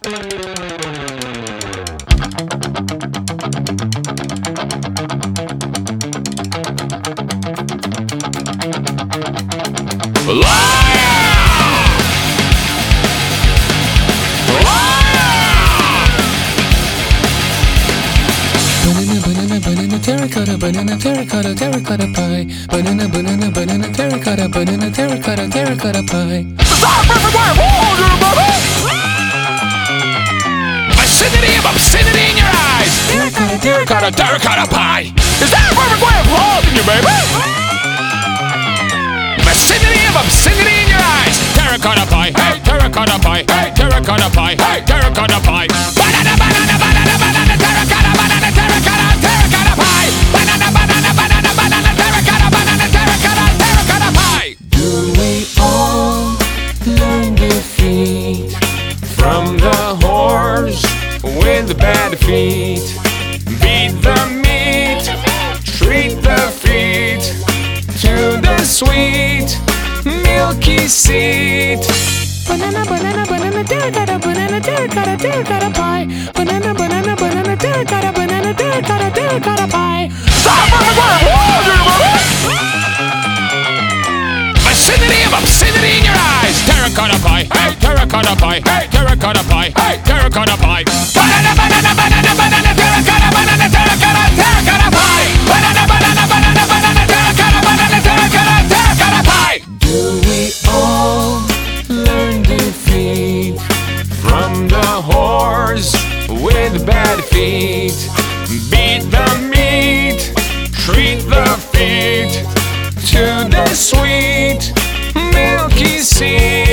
Banana, terracotta, terracotta pie. Banana, banana, banana, terracotta, banana, terracotta, terracotta pie. Vicinity of obscenity in your eyes. Terracotta, Terracotta, terracotta pie. Is that a perfect way of holding you, baby? Vicinity of obscenity in your eyes. Terracotta pie. Hey, terracotta pie. Hey, terracotta pie. Hey, terracotta pie. Banana, banana, banana, banana, terracotta, banana, terracotta, terracotta pie. Banana, banana, banana, banana, terracotta, banana, terracotta, terracotta pie. Do we all learn defeat from the horse with the bad feet? Beat the meat, treat the feet to the sweet milky seed. Banana, banana, banana, terracotta, banana, terracotta, terracotta pie. Banana, banana, banana, terracotta, banana, terracotta, terracotta pie. Vicinity of obscenity in your eyes. Terracotta pie. Hey, terracotta pie. Hey, terracotta pie. Hey, terracotta pie. Banana, banana, banana, banana, terracotta, banana, terracotta, terracotta pie. Banana, banana, banana, banana, terracotta, banana, terracotta, terracotta pie. Do we all learn defeat from the horse with bad feet? Beat the meat, treat the feet to the sweet milky seed.